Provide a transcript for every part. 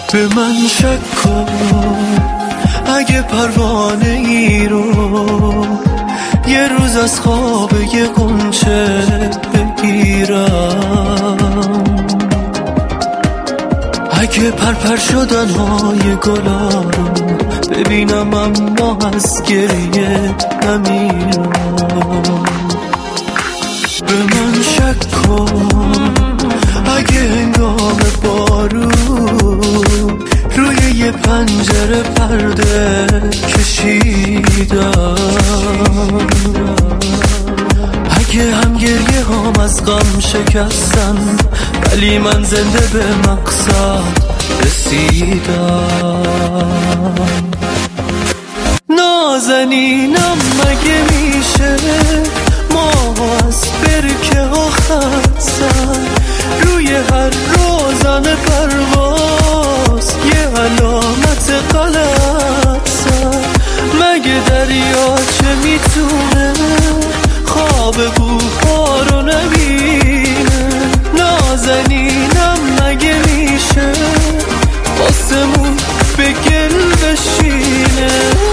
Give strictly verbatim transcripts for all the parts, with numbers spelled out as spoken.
به من شک کن اگه پروانه ای رو یه روز از خواب یه غنچه بگیرم، اگه پرپر شدن های گلا رو ببینم اما از گریه نمیرم. به من شک کن اگه هنگام بارون روی یه پنجره پرده کشیدم، اگه هم گریه هم از غم شکستن ولی من زنده به مقصد رسیدم. نازنینم مگه میشه ما از برکه ها خط زد روی هر روزن پرواز یه علامت غلط زد؟ مگه دریا چه میتونه خواب بوها رو نبینه؟ نازنینم مگه میشه آسمون به گل بشینه؟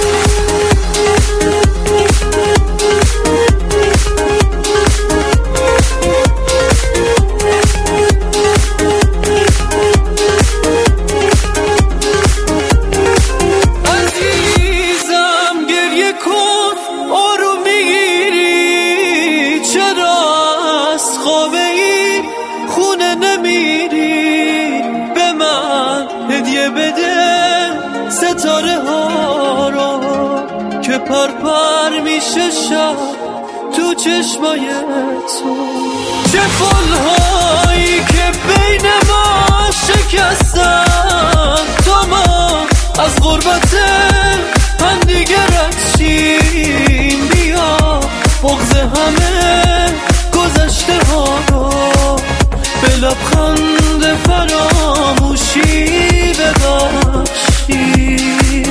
ستاره ها رو که پرپر میشه شب تو چشمای تو، چه پل هایی که بین ما شکستن تا ما از غربت هم دیگه رد شیم. بیا بغض همه گذشته ها رو به لبخند فراموشی ببخشی.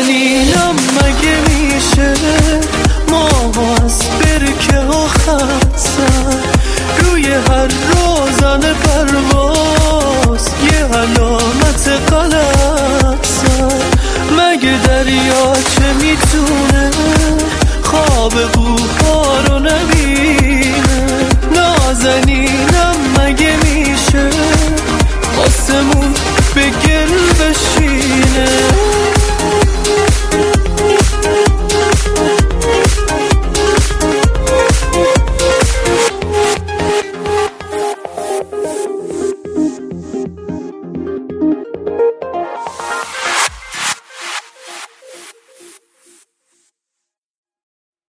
نازنینم مگه میشه ما از برکه ها خط